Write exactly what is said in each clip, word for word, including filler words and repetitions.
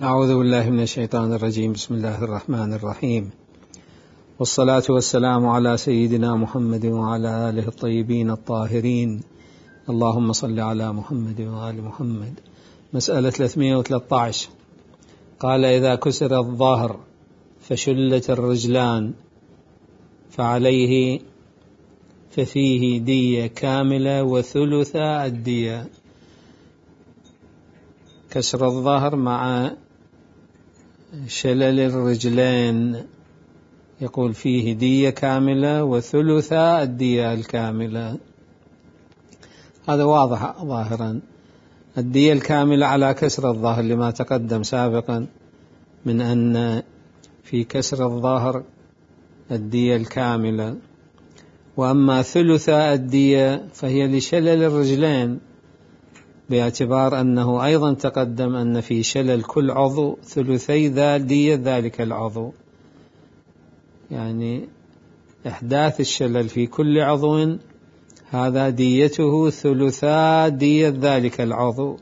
أعوذ بالله من الشيطان الرجيم. بسم الله الرحمن الرحيم، والصلاة والسلام على سيدنا محمد وعلى آله الطيبين الطاهرين. اللهم صل على محمد وآل محمد. مسألة ثلاثمائة وثلاثة عشر، قال: إذا كسر الظهر فشلت الرجلان فعليه ففيه دية كاملة وثلث الدية. كسر الظهر مع شلل الرجلين يقول فيه دية كاملة وثلث الدية الكاملة. هذا واضح ظاهرا. الدية الكاملة على كسر الظهر لما تقدم سابقا من أن في كسر الظهر الدية الكاملة، وأما ثلث الدية فهي لشلل الرجلين، باعتبار أنه أيضا تقدم أن في شلل كل عضو ثلثي ذا دية ذلك العضو، يعني إحداث الشلل في كل عضو هذا ديته ثلثا دية ذلك العضو.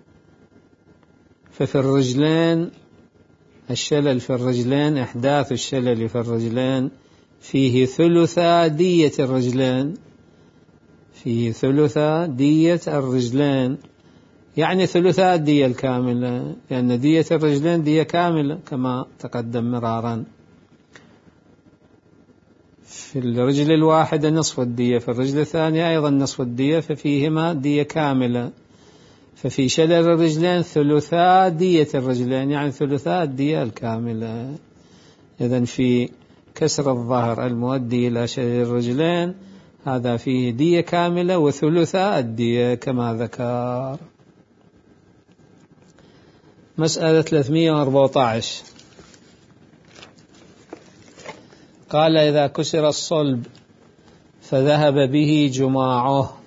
ففي الرجلين الشلل في الرجلين إحداث الشلل في الرجلين فيه ثلثا دية الرجلين، فيه ثلثا دية الرجلين، يعني ثلثا الدية الكاملة، لأن دية الرجلين دية كاملة كما تقدم مرارا. في الرجل الواحدة نصف الدية، في الرجل الثانية أيضا نصف الدية، ففيهما دية كاملة. ففي شلل الرجلين ثلثا دية الرجلين، يعني ثلثا الدية الكاملة. إذن في كسر الظهر المؤدي إلى شلل الرجلين هذا فيه دية كاملة وثلثا الدية كما ذكر. مسألة ثلاثمائة وأربعة عشر، قال: إذا كسر الصلب فذهب به جماعه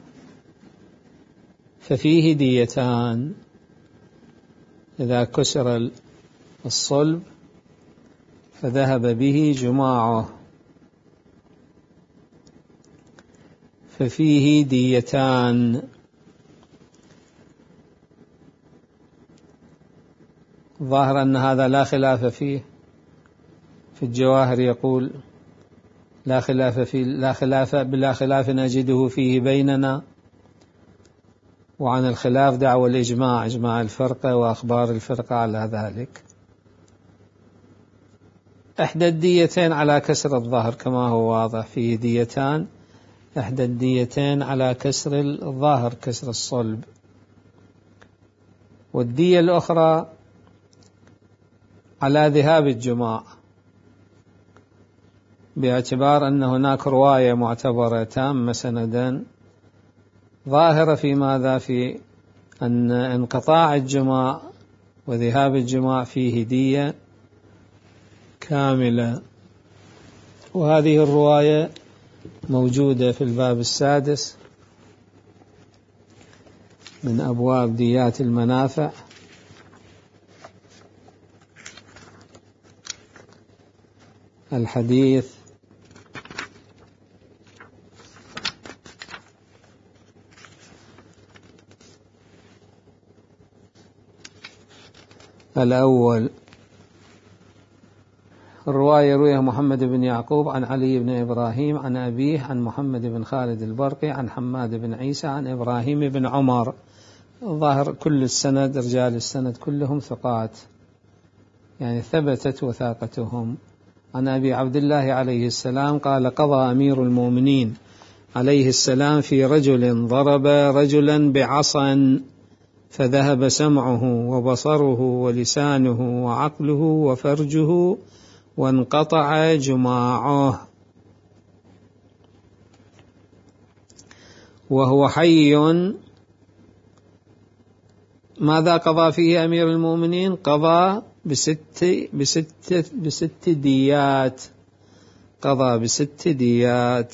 ففيه ديتان. إذا كسر الصلب فذهب به جماعه ففيه ديتان. ظاهر أن هذا لا خلاف فيه. في الجواهر يقول: لا خلاف في لا خلاف بلا خلاف نجده فيه بيننا. وعن الخلاف دعوى الإجماع، إجماع الفرقة وأخبار الفرقة على ذلك. إحدى الديتين على كسر الظهر كما هو واضح، فيه ديتان، إحدى الديتين على كسر الظهر كسر الصلب، والدية الأخرى على ذهاب الجماع، باعتبار أن هناك رواية معتبرة تامة سندا ظاهرة في ماذا؟ في أن انقطاع الجماع وذهاب الجماع فيه دية كاملة. وهذه الرواية موجودة في الباب السادس من أبواب ديات المنافع، الحديث الأول. الرواية رويها محمد بن يعقوب عن علي بن إبراهيم عن أبيه عن محمد بن خالد البرقي عن حماد بن عيسى عن إبراهيم بن عمر. ظاهر كل السند رجال السند كلهم ثقات، يعني ثبتت وثاقتهم. عن أبي عبد الله عليه السلام قال: قضى أمير المؤمنين عليه السلام في رجل ضرب رجلا بعصا فذهب سمعه وبصره ولسانه وعقله وفرجه وانقطع جماعه وهو حي. ماذا قضى فيه أمير المؤمنين؟ قضى بست بست بست ديات، قضى بست ديات.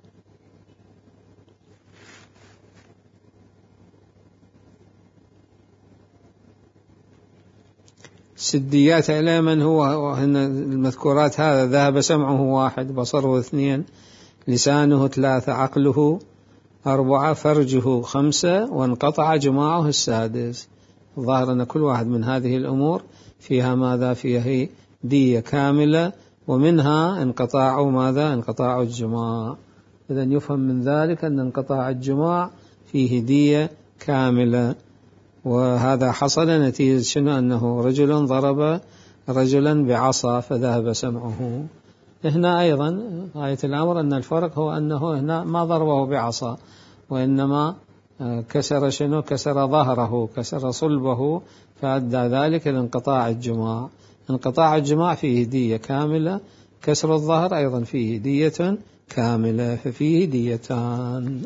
ست ديات إلى من هو المذكورات؟ هذا ذهب سمعه واحد، بصره اثنين، لسانه ثلاثة، عقله أربعة، فرجه خمسة، وانقطع جماعه السادس. الظاهر أن كل واحد من هذه الأمور فيها ماذا؟ فيها دية كاملة، ومنها انقطاع ماذا؟ انقطاع الجماع. إذن يفهم من ذلك أن انقطاع الجماع فيه دية كاملة. وهذا حصل نتيجة شنو؟ أنه رجل ضرب رجلا بعصا فذهب سمعه. هنا أيضا آية الأمر أن الفرق هو أنه هنا ما ضربه بعصا، وإنما كسر شنو؟ كسر ظهره، كسر صلبه، فأدى ذلك لانقطاع الجماع. انقطاع الجماع فيه دية كاملة، كسر الظهر أيضا فيه دية كاملة، ففيه ديتان.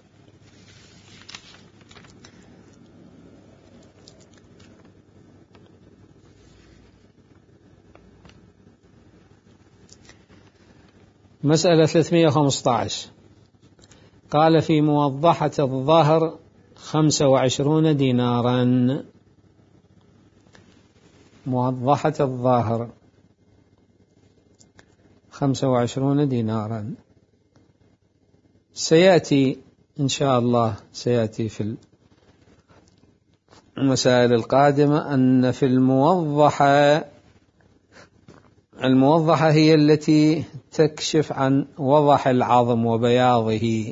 مسألة ثلاثمائة وخمسة عشر قال في موضحة الظهر خمسة وعشرون دينارا. موضحة الظهر خمسة وعشرون دينارا. سيأتي إن شاء الله، سيأتي في المسائل القادمة أن في الموضحة، الموضحة هي التي تكشف عن وضح العظم وبياضه،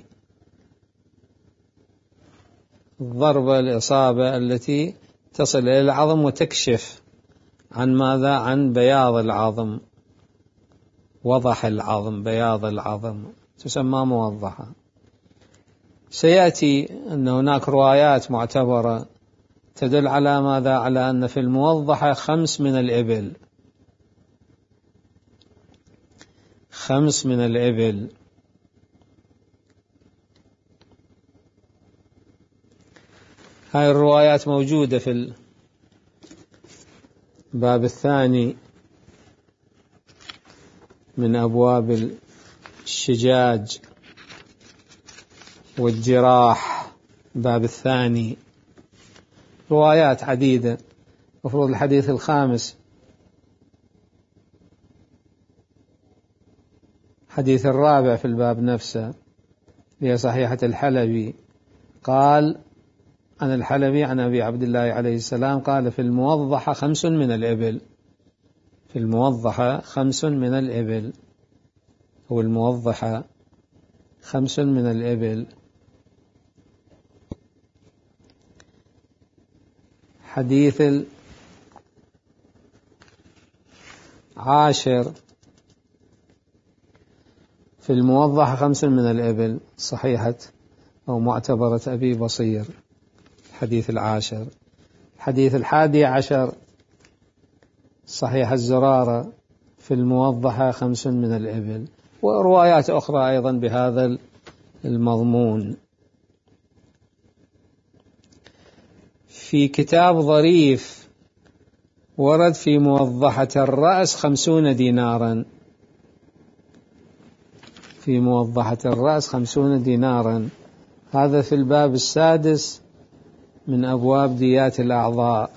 الضربة الإصابة التي تصل إلى العظم وتكشف عن ماذا؟ عن بياض العظم، وضح العظم، بياض العظم، تسمى موضحة. سيأتي أن هناك روايات معتبرة تدل على ماذا؟ على أن في الموضحة خمس من الإبل، خمس من الإبل. هاي الروايات موجودة في الباب الثاني من أبواب الشجاج والجراح، الباب الثاني، روايات عديدة. مفروض الحديث الخامس حديث الرابع في الباب نفسه هي صحيحة الحلبي، قال عن الحلبي عن أبي عبد الله عليه السلام قال في الموضحة خمس من الإبل، في الموضحة خمس من الإبل، هو الموضحة خمس من الإبل. حديث العاشر في الموضحة خمس من الإبل، صحيحة أو معتبرة أبي بصير، الحديث العاشر. حديث الحادي عشر صحيح الزرارة في الموضحة خمس من الإبل، وروايات أخرى أيضا بهذا المضمون. في كتاب ظريف ورد في موضحة الرأس خمسون دينارا، في موضحة الرأس خمسون دينارا، هذا في الباب السادس من أبواب ديات الأعضاء،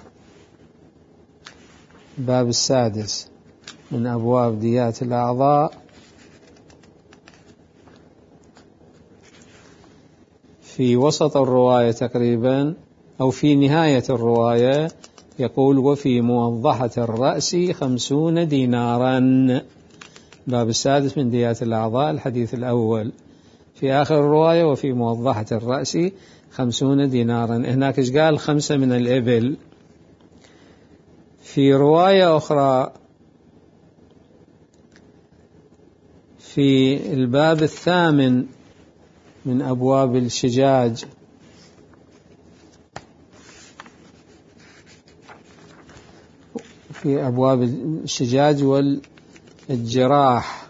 الباب السادس من أبواب ديات الأعضاء. في وسط الرواية تقريبا أو في نهاية الرواية يقول وفي موضحة الرأس خمسون دينارا، باب السادس من ديات الأعضاء، الحديث الأول. في آخر الرواية وفي موضحة الرأس خمسون دينارا، هناك إيش قال؟ خمسة من الإبل. في رواية أخرى في الباب الثامن من أبواب الشجاج في أبواب الشجاج والجراح،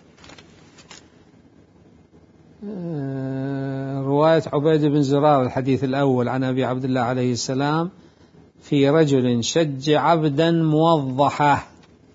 رواية عبيد بن زرار الحديث الأول عن أبي عبد الله عليه السلام في رجل شج عبدا موضحة،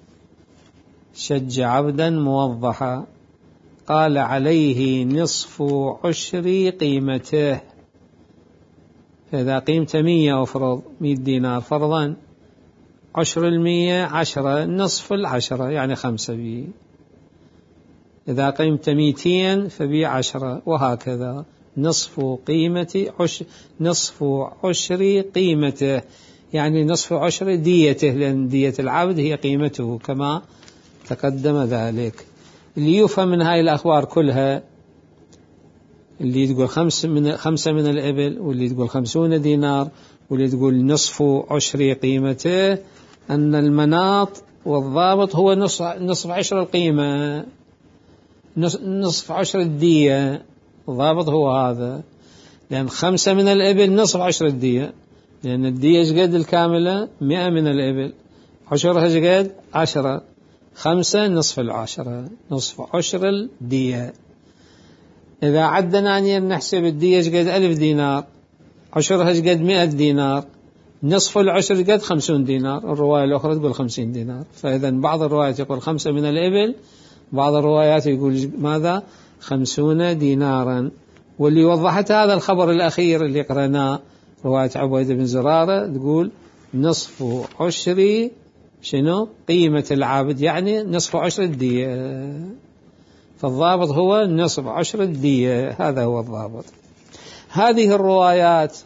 شج عبدا موضحة قال عليه نصف عشر قيمته، فإذا قيمته مية أفرض مية دينار فرضا، عشر المية عشرة، نصف العشرة يعني خمسة بي، إذا قيمته ميتين فبي عشرة، وهكذا نصف قيمة عش نصف عشر قيمته، يعني نصف عشر ديته، لأن دية العبد هي قيمته كما تقدم ذلك. اللي يفهم من هاي الأخبار كلها، اللي تقول خمس من خمسة من الإبل، واللي تقول خمسون دينار، واللي تقول نصف عشر قيمته، أن المناط والضابط هو نصف نصف عشر القيمة، نصف عشر الدية. الضابط هو هذا، لأن خمسة من الإبل نصف عشر الدية، لأن الدية جد الكاملة مئة من الإبل، عشرها جد عشرة، خمسة نصف العشرة، نصف عشر الدية. إذا عدنا أن نحسب الدية جد ألف دينار، عشرها جد مئة دينار، نصف العشر قد خمسون دينار. الرواية الأخرى تقول خمسين دينار. فإذا بعض الروايات يقول خمسة من الإبل، بعض الروايات يقول ماذا؟ خمسون دينارا. واللي وضحت هذا الخبر الأخير اللي قرأناه، رواية عبيد بن زرارة، تقول نصف عشر شنو؟ قيمة العابد، يعني نصف عشر الدية. فالضابط هو نصف عشر الدية، هذا هو الضابط. هذه الروايات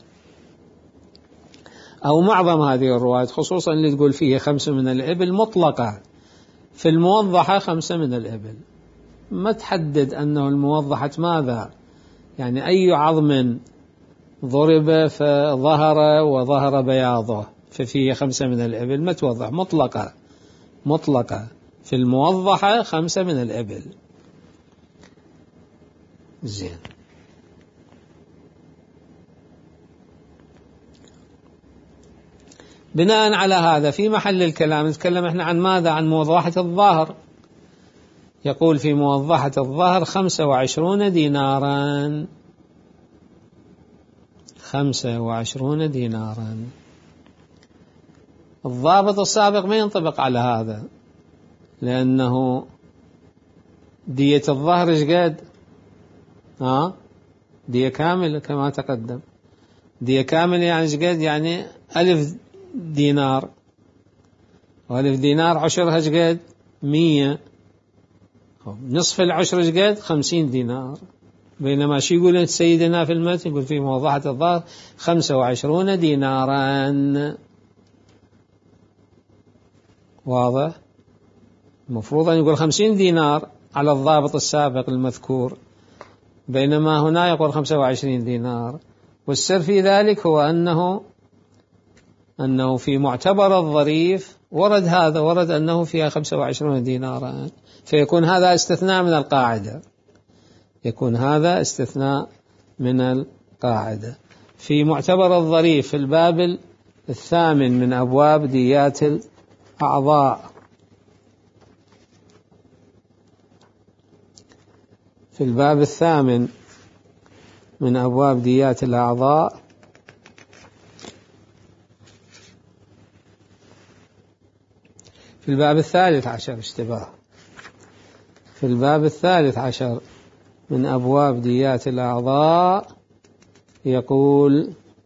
أو معظم هذه الروايات، خصوصا اللي تقول فيها خمسة من الإبل، مطلقة. في الموضحة خمسة من الإبل، ما تحدد أنه الموضحة ماذا، يعني أي عظم ضرب فظهر وظهر بياضه ففيه خمسة من الإبل، ما توضح، مطلقة مطلقة. في الموضحة خمسة من الإبل. زين. بناء على هذا في محل الكلام نتكلم احنا عن ماذا؟ عن موضحة الظاهر. يقول في موضحة الظاهر خمسة وعشرون دينارا، خمسة وعشرون دينارا. الضابط السابق ما ينطبق على هذا، لأنه دية الظهر ايش قد؟ ها؟ دية كاملة كما تقدم. دية كاملة يعني ايش قد؟ يعني ألف دينار، وألف دينار عشرها ايش قد؟ مية. نصف العشر ايش قد؟ خمسين دينار. بينما شي يقول سيدنا في المتن، يقول في موضحة الظاهر خمسة وعشرون دينارا. واضح؟ المفروض أن يقول خمسين دينار على الضابط السابق المذكور، بينما هنا يقول خمسة وعشرين دينار. والسر في ذلك هو أنه أنه في معتبر الظريف ورد هذا، ورد أنه فيها خمسة وعشرون دينارا، فيكون هذا استثناء من القاعدة، يكون هذا استثناء من القاعدة. في معتبر الظريف في الباب الثامن من أبواب ديات الأعضاء، في الباب الثامن من أبواب ديات الأعضاء، في الباب الثالث عشر، اشتباه، في الباب الثالث عشر من أبواب ديات الأعضاء يقول: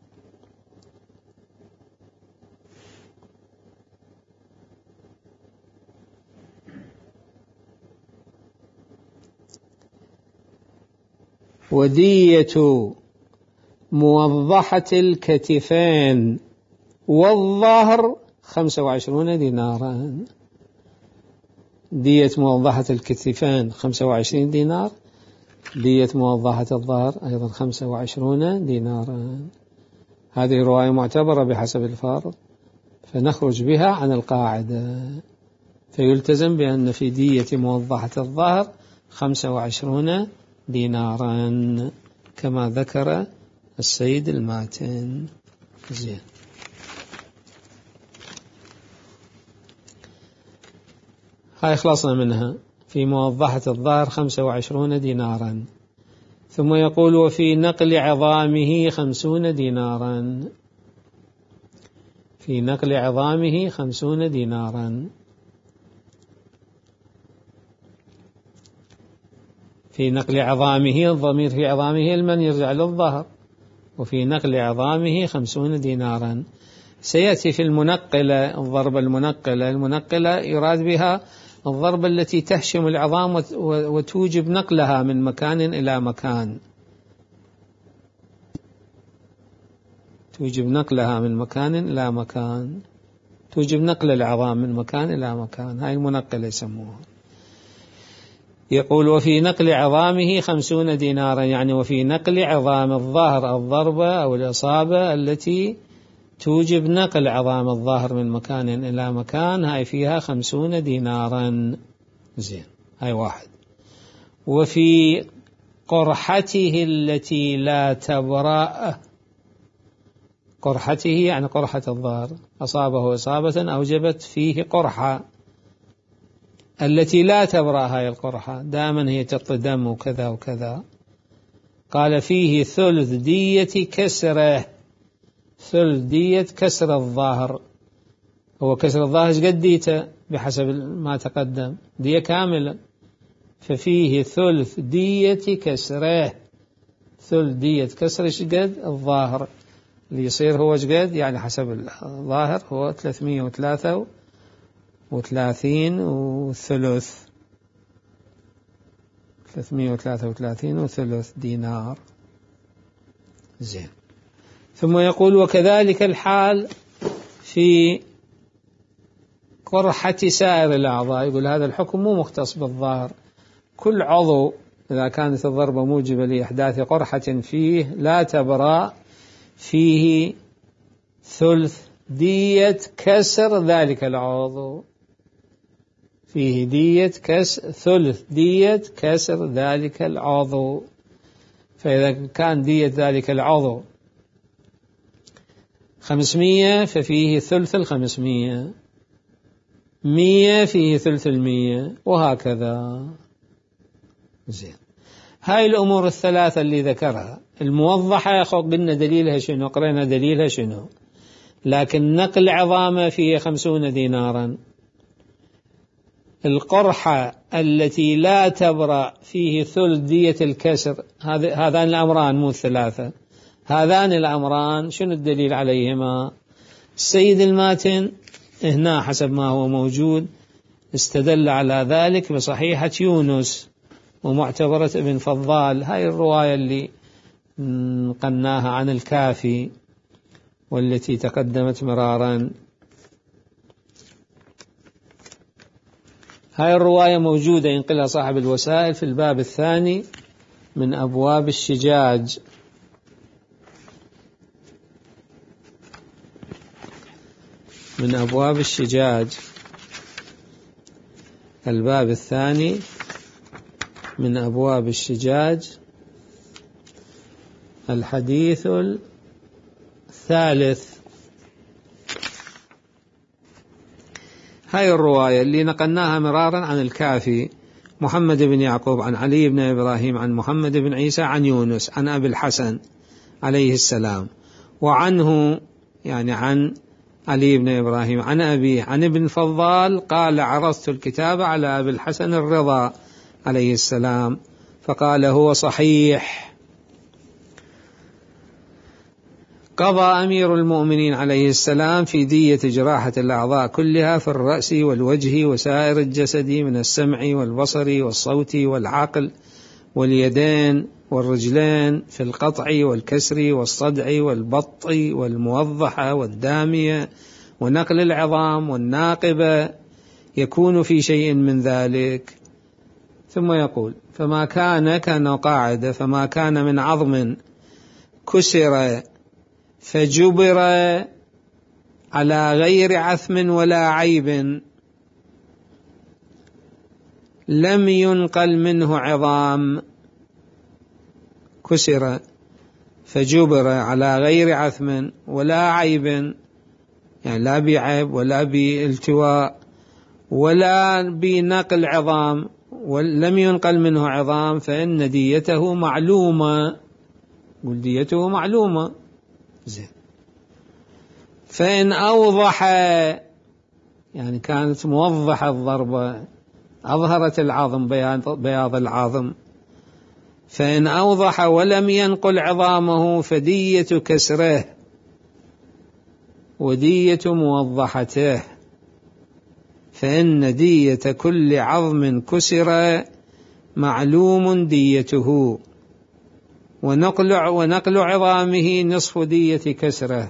ودية موضحة الكتفين والظهر خمسة وعشرون دينارا. دية موضحة الكتفين خمسة وعشرين دينار، دية موضحة الظهر أيضا خمسة وعشرون دينارا. هذه رواية معتبرة بحسب الفرض، فنخرج بها عن القاعدة، فيلتزم بأن في دية موضحة الظهر خمسة وعشرون دينارا كما ذكر السيد الماتن. زين. هاي خلصنا منها. في موضحة الظهر خمسة وعشرون دينارا. ثم يقول: وفي نقل عظامه خمسون دينارا. في نقل عظامه خمسون دينارا. في نقل عظامه، الضمير في عظامه المن يرجع للظهر، وفي نقل عظامه خمسون دينارا. سيأتي في المنقلة الضربة المنقلة، المنقلة يراد بها الضربة التي تهشم العظام وتوجب نقلها من مكان إلى مكان. توجب نقلها من مكان إلى مكان، توجب نقل العظام من مكان إلى مكان، هاي المنقلة يسموها. يقول وفي نقل عظامه خمسون دينارا، يعني وفي نقل عظام الظهر الضربة أو الإصابة التي توجب نقل عظام الظهر من مكان إلى مكان، هاي فيها خمسون دينارا. زين، هاي واحد. وفي قرحته التي لا تبرأ، قرحته يعني قرحة الظهر، أصابه إصابة أوجبت فيه قرحة، التي لا تبرأ هاي القرحة، دائما هي تقطي دم وكذا وكذا، قال فيه ثلث دية كسره، ثلث دية كسر الظهر. هو كسر الظهر ايش قد ديته بحسب ما تقدم؟ دية كاملة، ففيه ثلث دية كسره، ثلث دية كسر ايش قد؟ الظاهر اللي يصير هو ايش قد؟ يعني حسب الظاهر هو ثلاثمائة وثلاثة وثلاثين وثلث، ثلاثمائة وثلاثة وثلاثين وثلث دينار. زين. ثم يقول وكذلك الحال في قرحة سائر الأعضاء. يقول هذا الحكم مو مختص بالظاهر، كل عضو إذا كانت الضربة موجبة لإحداث قرحة فيه لا تبرأ فيه ثلث دية كسر ذلك العضو، فيه دية كسر، ثلث دية كسر ذلك العضو. فإذا كان دية ذلك العضو خمسمية ففيه ثلث الخمسمية، مية فيه ثلث المية، وهكذا. زين. هاي الأمور الثلاثة اللي ذكرها الموضحة قلنا دليلها شنو؟ قرأنا دليلها شنو؟ لكن نقل عظامه فيه خمسون دينارا، القرحة التي لا تبرأ فيه ثلث دية الكسر، هذان الأمران مو الثلاثة، هذان الأمران شنو الدليل عليهما؟ السيد الماتن هنا حسب ما هو موجود استدل على ذلك بصحيحة يونس ومعتبرة ابن فضال، هاي الرواية اللي نقلناها عن الكافي والتي تقدمت مرارا. هاي الرواية موجودة ينقلها صاحب الوسائل في الباب الثاني من أبواب الشجاج، من أبواب الشجاج، الباب الثاني من أبواب الشجاج، الحديث الثالث. هاي الرواية اللي نقلناها مرارا عن الكافي، محمد بن يعقوب عن علي بن إبراهيم عن محمد بن عيسى عن يونس عن أبي الحسن عليه السلام، وعنه يعني عن علي بن إبراهيم عن أبيه عن ابن فضال قال عرضت الكتاب على أبي الحسن الرضا عليه السلام فقال هو صحيح. قضى أمير المؤمنين عليه السلام في دية جراحة الأعضاء كلها في الرأس والوجه وسائر الجسد من السمع والبصر والصوت والعقل واليدين والرجلين، في القطع والكسر والصدع والبط والموضحة والدامية ونقل العظام والناقبة، يكون في شيء من ذلك. ثم يقول فما كان كان قاعدة، فما كان من عظم كسر فجبر على غير عثم ولا عيب لم ينقل منه عظام، كسر فجبر على غير عثم ولا عيب، يعني لا بعيب ولا بالتواء ولا بنقل عظام، ولم ينقل منه عظام، فإن ديته معلومة، قل ديته معلومة. زين. فإن أوضح، يعني كانت موضحة الضربة، أظهرت العظم، بياض العظم، فإن أوضح ولم ينقل عظامه فدية كسره ودية موضحته، فإن دية كل عظم كسر معلوم ديته. ونقل, ونقل عظامه نصف دية كسره،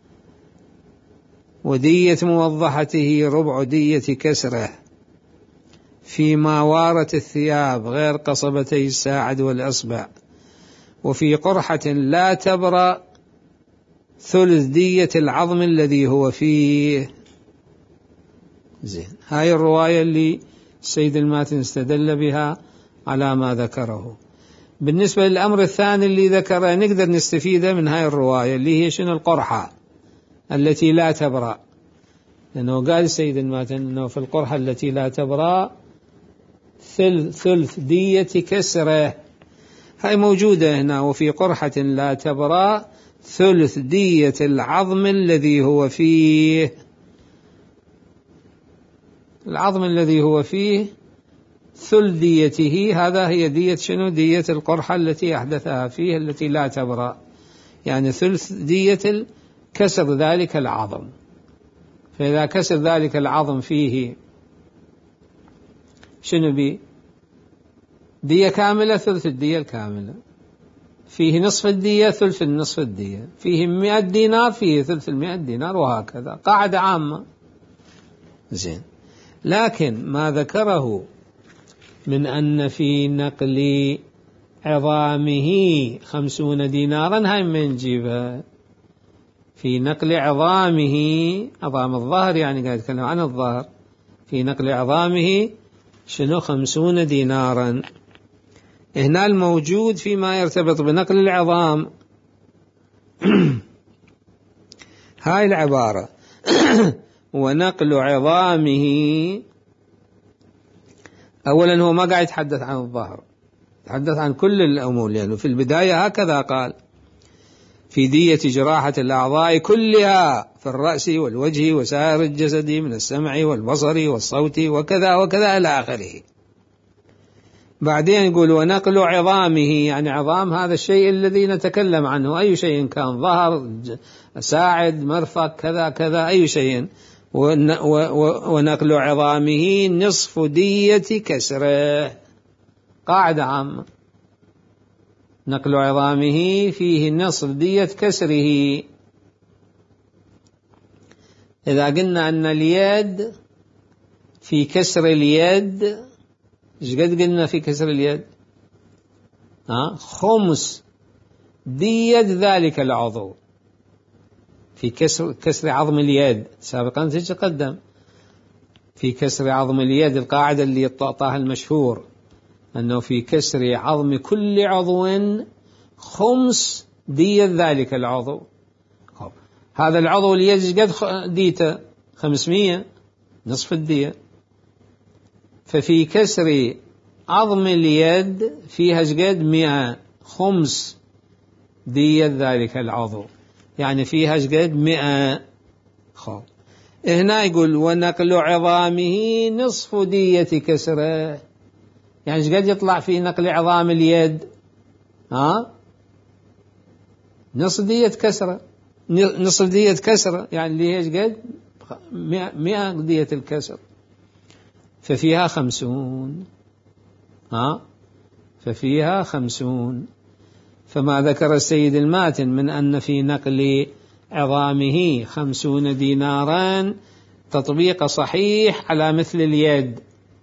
ودية موضحته ربع دية كسره، فيما وارت الثياب غير قصبتي الساعد والأصبع، وفي قرحة لا تبرأ ثلث دية العظم الذي هو فيه. زين، هاي الرواية اللي السيد الماتن استدل بها على ما ذكره. بالنسبة للأمر الثاني اللي ذكره نقدر نستفيده من هاي الرواية اللي هي شنو؟ القرحة التي لا تبرأ، لأنه قال السيد الماتن أنه في القرحة التي لا تبرأ ثلث دية كسره، هاي موجودة هنا. وفي قرحة لا تبرأ ثلث دية العظم الذي هو فيه، العظم الذي هو فيه ثلث ديته، هذا هي دية شنو؟ دية القرحة التي أحدثها فيه التي لا تبرأ، يعني ثلث دية كسر ذلك العظم. فإذا كسر ذلك العظم فيه شنو بي؟ دية كاملة، ثلث الدية الكاملة. فيه نصف الدية، ثلث النصف الدية. فيه مئة دينار، فيه ثلث المئة دينار، وهكذا قاعدة عامة. زين، لكن ما ذكره من أن في نقل عظامه خمسون دينارا، هاي من نجيبها؟ في نقل عظامه، عظام الظهر يعني قاعد يتكلم عن الظهر، في نقل عظامه شنو؟ خمسون دينارا. هنا الموجود فيما يرتبط بنقل العظام هاي العبارة ونقل عظامه. أولا هو ما قاعد يتحدث عن الظهر، يتحدث عن كل الأمور، لأنه يعني في البداية هكذا قال: في دية جراحة الأعضاء كلها في الرأس والوجه وسائر الجسد من السمع والبصر والصوت وكذا وكذا إلى آخره. بعدين يقول ونقل عظامه، يعني عظام هذا الشيء الذي نتكلم عنه، أي شيء كان، ظهر، ساعد، مرفق، كذا كذا، أي شيء. ونقل عظامه نصف دية كسره، قاعدة عامة. نقل عظامه فيه نصف دية كسره. إذا قلنا أن اليد في كسر اليد، إيش قد قلنا في كسر اليد؟ ها؟ خمس دية ذلك العضو في كسر كسر عظم اليد. سابقا تقدم في كسر عظم اليد القاعدة اللي تعطاها المشهور أنه في كسر عظم كل عضو خمس دية ذلك العضو. هذا العضو اليد قد ديته خمسمية، نصف الدية. ففي كسر عظم اليد فيها قد مئة، خمس دية ذلك العضو، يعني فيها قد مئة. خب هنا يقول ونقل عظامه نصف دية كسره، يعني قد يطلع في نقل عظام اليد؟ ها؟ نصف دية كسره، نصف دية كسره، يعني اللي هي قد مئة دية الكسر، ففيها خمسون. ها؟ ففيها خمسون. فما ذكر السيد الماتن من أن في نقل عظامه خمسون دينارا تطبيق صحيح على مثل اليد،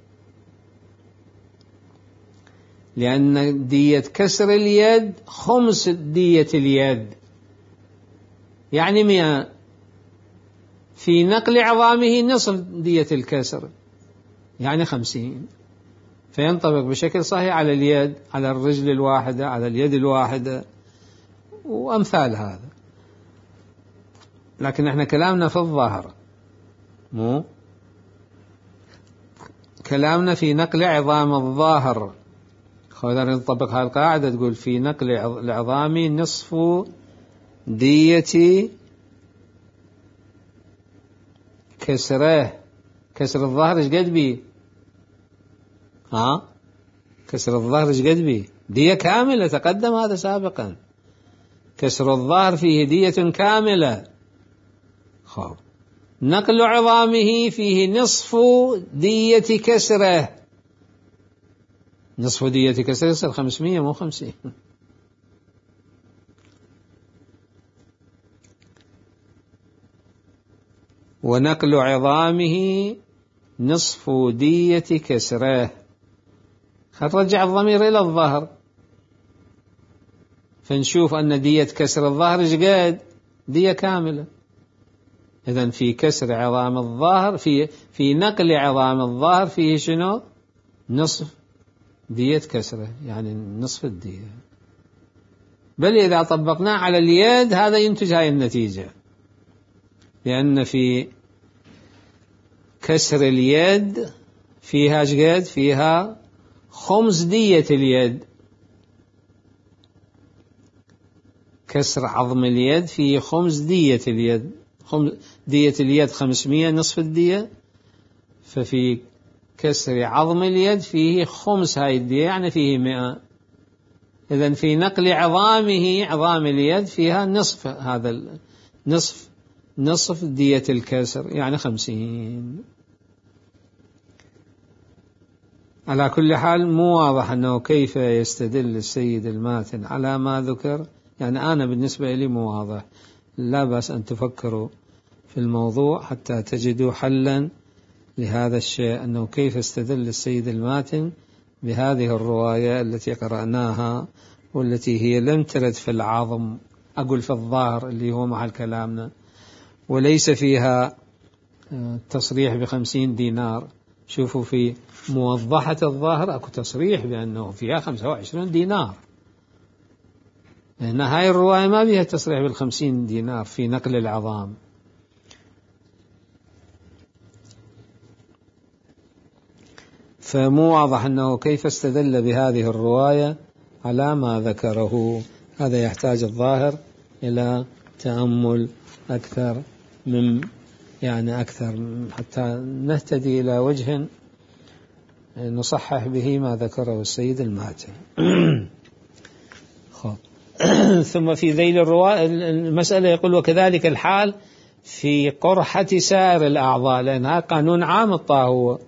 لأن دية كسر اليد خمس دية اليد، يعني مئة. في نقل عظامه نصف دية الكسر، يعني خمسين. فينطبق بشكل صحيح على اليد، على الرجل الواحدة، على اليد الواحدة، وأمثال هذا. لكن احنا كلامنا في الظهر، مو كلامنا في نقل عظام الظاهر. خلينا نطبق هذه القاعدة، تقول في نقل العظام نصف دية كسره. كسر الظهر ايش قد بي؟ ها؟ كسر الظهر ايش قد بي؟ دية كاملة، تقدم هذا سابقا. كسر الظهر فيه دية كاملة. خب نقل عظامه فيه نصف دية كسره. نصف دية كسره يصير خمسمية مو خمسين. ونقل عظامه نصف دية كسره. نرجع الضمير إلى الظهر فنشوف أن دية كسر الظهر جقد دية كاملة. إذن في كسر عظام الظهر في في نقل عظام الظهر فيه شنو؟ نصف دية كسره، يعني نصف الدية. بل إذا طبقناه على اليد هذا ينتج هاي النتيجة، لأن في كسر اليد فيها جقد فيها خمس دية اليد. كسر عظم اليد فيه خمس دية اليد، خمس دية اليد خمسمية نصف الدية، ففي كسر عظم اليد فيه خمس هاي الدية يعني فيه مئة. إذن في نقل عظامه عظام اليد فيها نصف هذا نصف نصف دية الكسر يعني خمسين. على كل حال مو واضح أنه كيف يستدل السيد الماتن على ما ذكر، يعني أنا بالنسبة لي مو واضح. لا بأس أن تفكروا في الموضوع حتى تجدوا حلا لهذا الشيء، أنه كيف استدل السيد الماتن بهذه الرواية التي قرأناها والتي هي لم ترد في العظم، أقول في الظاهر اللي هو محل كلامنا، وليس فيها تصريح بخمسين دينار. شوفوا في موضحة الظاهر أكو تصريح بأنه فيها خمسة وعشرين دينار، لأن هاي الرواية ما فيها تصريح بالخمسين دينار في نقل العظام. فمو واضح أنه كيف استدل بهذه الرواية على ما ذكره. هذا يحتاج الظاهر إلى تأمل أكثر من يعني أكثر حتى نهتدي إلى وجه نصحح به ما ذكره السيد الماتن. ثم في ذيل الرواية المسألة يقول وكذلك الحال في قرحة سائر الأعضاء، لأنها قانون عام الطاهو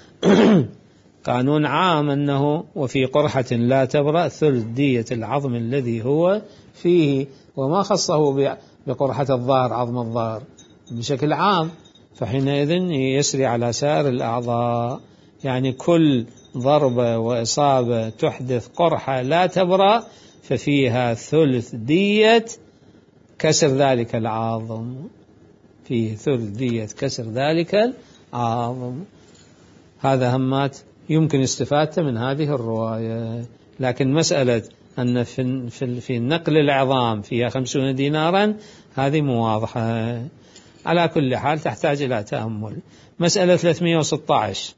قانون عام أنه وفي قرحة لا تبرأ ثلث دية العظم الذي هو فيه، وما خصه بقرحة الظهر عظم الظهر بشكل عام، فحينئذ يسري على سائر الأعضاء. يعني كل ضربة وإصابة تحدث قرحة لا تبرأ ففيها ثلث دية كسر ذلك العظم، فيه ثلث دية كسر ذلك العظم. هذا همات يمكن استفادته من هذه الرواية. لكن مسألة أن في, في, في نقل العظام فيها خمسون دينارا هذه مواضحة. على كل حال تحتاج إلى تأمل. مسألة ثلاثمئة وستة عشر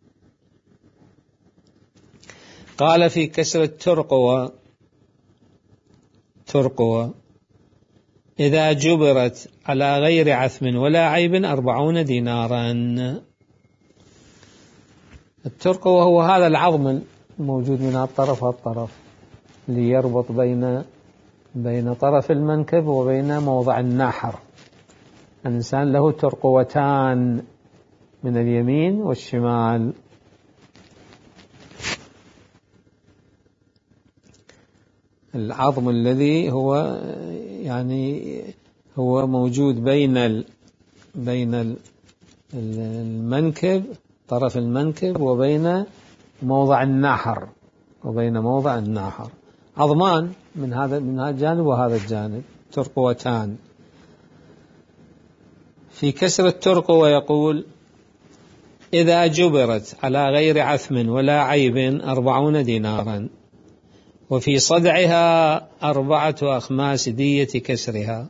قال في كسر الترقوة ترقوة إذا جبرت على غير عثم ولا عيب أربعون دينارا. الترقوة هو هذا العظم الموجود من الطرف والطرف اللي يربط بين بين طرف المنكب وبين موضع النحر. الإنسان له ترقوتان من اليمين والشمال. العظم الذي هو يعني هو موجود بين ال بين ال المنكب طرف المنكب وبين موضع النحر وبين موضع النحر عظمان من هذا من هذا الجانب وهذا الجانب ترقوتان. في كسر الترقوة يقول إذا جبرت على غير عثم ولا عيب أربعون دينارا، وفي صدعها أربعة أخماس دية كسرها.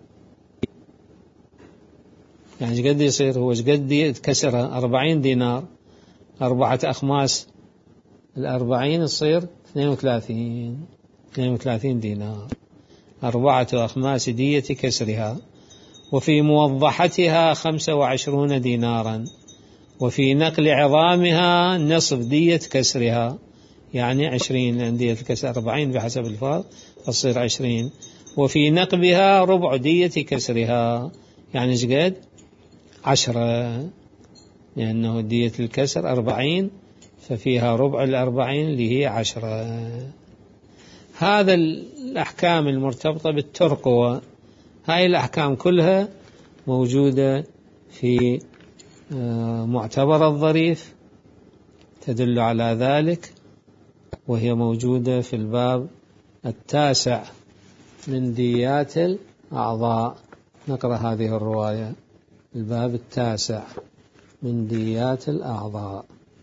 يعني قد يصير هو قد دية كسرها أربعين دينار، أربعة أخماس الأربعين تصير اثنين وثلاثين اثنين وثلاثين دينار، أربعة أخماس دية كسرها. وفي موضحتها خمسة وعشرون دينارا، وفي نقل عظامها نصف دية كسرها يعني عشرين، لأن دية الكسر أربعين بحسب الفاظ تصير عشرين. وفي نقبها ربع دية كسرها يعني جقد عشرة، لأنه دية الكسر أربعين ففيها ربع الأربعين اللي هي عشرة. هذا الأحكام المرتبطة بالترقوة هاي الأحكام كلها موجودة في معتبر الظريف تدل على ذلك، وهي موجودة في الباب التاسع من ديات الأعضاء. نقرأ هذه الرواية، الباب التاسع من ديات الأعضاء.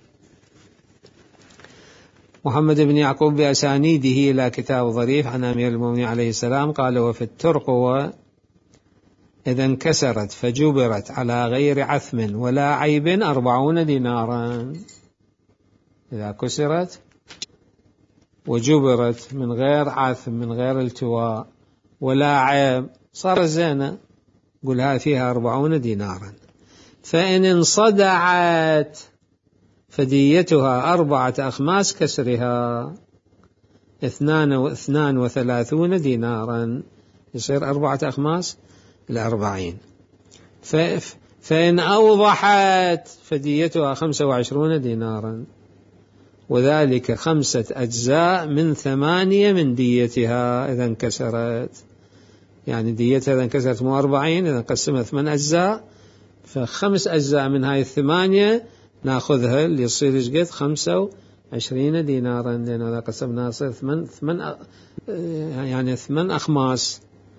محمد بن يعقوب بأسانيده إلى كتاب ظريف عن أمير المؤمنين عليه السلام قال: وفي الترقوة إذا انكسرت فجبرت على غير عثم ولا عيب أربعون دينارا. إذا كسرت وجبرت من غير عثم من غير التواء ولا عيب صار زينة، قل هذه فيها أربعون دينارا. فإن انصدعت فديتها أربعة أخماس كسرها اثنان واثنان وثلاثون دينارا، يصير أربعة أخماس الأربعين. فإن أوضحت فديتها خمسة وعشرون دينارا، وذلك خمسة أجزاء من ثمانية من ديتها إذا انكسرت. يعني ديتها إذا انكسرت مو أربعين، إذا قسمها ثمان أجزاء فخمس أجزاء من هاي الثمانية ناخذها اللي يصير قد خمسة وعشرين دينارا، لأنه إذا قسمناها يصير ثمان ثمان يعني ثمان أخماس،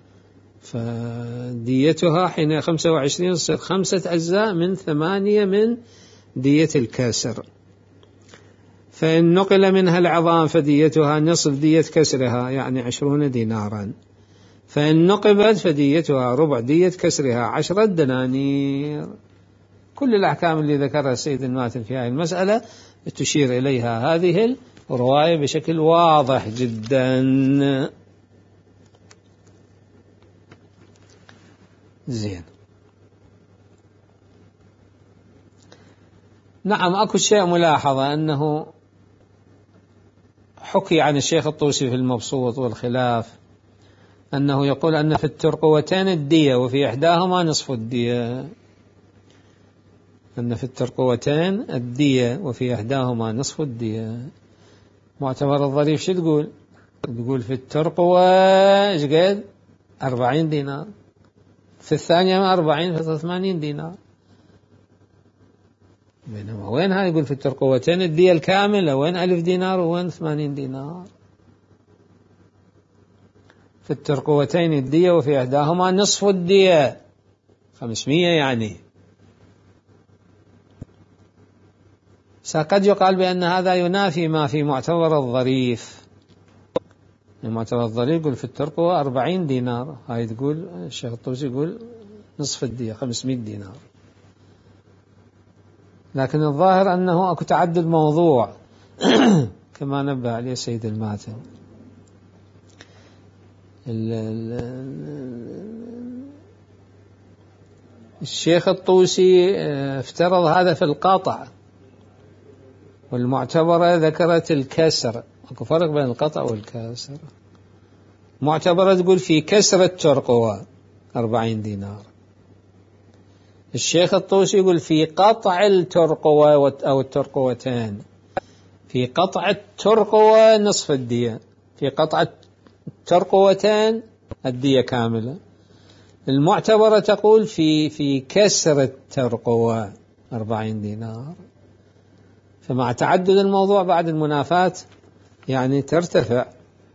فديتها حين خمسة وعشرين تصير خمسة أجزاء من ثمانية من دية الكسر. فإن نقل منها العظام فديتها نصف دية كسرها يعني عشرون دينارا. فإن نقبت فديتها ربع دية كسرها عشرة دنانير. كل الأحكام اللي ذكرها السيد الماتن في هذه المسألة تشير إليها هذه الرواية بشكل واضح جدا. زين. نعم، أكو شيء ملاحظة أنه حكي عن الشيخ الطوسي في المبسوط والخلاف أنه يقول أن في الترقوتين الدية وفي إحداهما نصف الدية. أن في الترقوتين الدية وفي إحداهما نصف الدية. معتبر الظريف شو تقول؟ تقول في الترقوة إيش قد؟ أربعين دينار، في الثانية ما أربعين في ثمانين دينار. بينما وين هاي؟ يقول في الترقوتين الدية الكاملة، وين ألف دينار وين ثمانين دينار؟ في الترقوتين الدية وفي إحداهما نصف الدية خمسمية يعني. قد يقال بأن هذا ينافي ما في معتبر الظريف. معتبر الظريف يقول في الترقوة أربعين دينار، هاي تقول الشيخ الطوسي يقول نصف الدية خمسمائة دينار. لكن الظاهر أنه أكو تعدد موضوع كما نبه عليه السيد الماتن. الشيخ الطوسي افترض هذا في القطع، والمعتبرة ذكرت الكسر. اكو فرق بين القطع والكسر. معتبرة تقول في كسر الترقوة أربعين دينار، الشيخ الطوسي يقول في قطع الترقوة أو الترقوتين. في قطع الترقوة نصف الدية، في قطع الترقوتين الدية كاملة. المعتبرة تقول في في كسر الترقوة أربعين دينار. فمع تعدد الموضوع بعد المنافاة يعني ترتفع.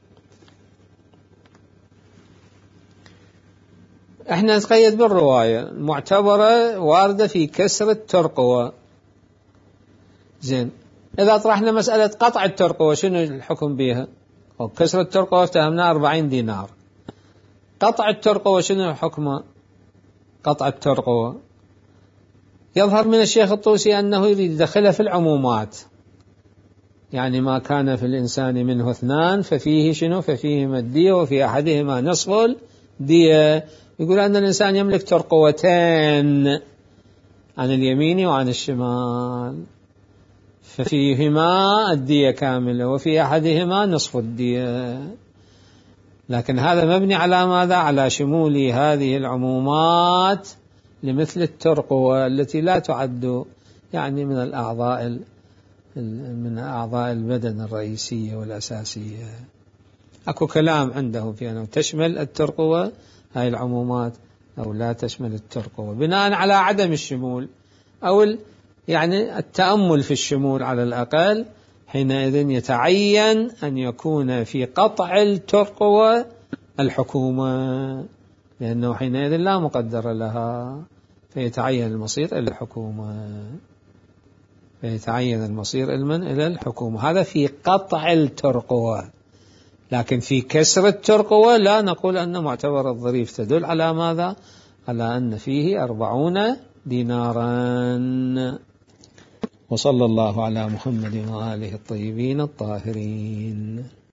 احنا نتقيد بالرواية المعتبرة واردة في كسر الترقوة. زين، إذا طرحنا مسألة قطع الترقوة شنو الحكم بها؟ أو كسر الترقوة افتهمنا أربعين دينار. قطع الترقوة شنو حكمه؟ قطع الترقوة يظهر من الشيخ الطوسي أنه يريد يدخلها في العمومات، يعني ما كان في الإنسان منه اثنان ففيه شنو؟ ففيهما الدية وفي أحدهما نصف الدية. يقول أن الإنسان يملك ترقوتين عن اليمين وعن الشمال، ففيهما الدية كاملة وفي أحدهما نصف الدية. لكن هذا مبني على ماذا؟ على شمول هذه العمومات لمثل الترقوة التي لا تعد يعني من الأعضاء من أعضاء البدن الرئيسية والأساسية. أكو كلام عندهم في أنه تشمل الترقوة هاي العمومات أو لا تشمل الترقوة بناء على عدم الشمول أو يعني التأمل في الشمول على الأقل، حينئذ يتعين أن يكون في قطع الترقوة الحكومة، لأنه حينئذ لا مقدر لها، فيتعين المصير إلى الحكومة، فيتعين المصير المن إلى الحكومة. هذا في قطع الترقوة. لكن في كسر الترقوة لا نقول أن معتبر الظريف تدل على ماذا؟ على أن فيه أربعون دينارا. وصلى الله على محمد وآله الطيبين الطاهرين.